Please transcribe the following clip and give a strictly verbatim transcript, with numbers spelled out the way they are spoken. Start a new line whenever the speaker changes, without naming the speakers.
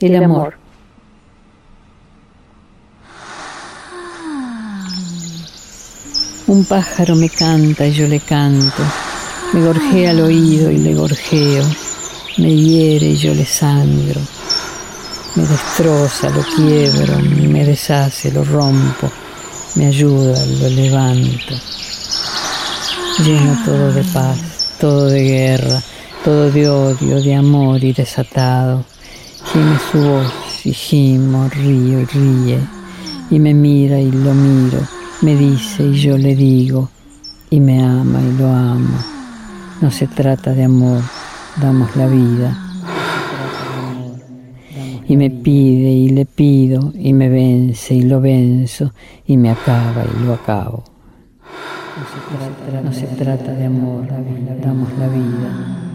El amor. Un pájaro me canta y yo le canto, me gorjea al oído y le gorjeo, me hiere y yo le sangro, me destroza, lo quiebro, me deshace, lo rompo, me ayuda, lo levanto. Lleno todo de paz, todo de guerra, todo de odio, de amor y desatado. Gime su voz y gimo, río y ríe, y me mira y lo miro, me dice y yo le digo, y me ama y lo amo. No se trata de amor, damos la vida. Y me pide y le pido, y me vence y lo venzo, y me acaba y lo acabo. No se trata, no se trata de amor, damos la vida.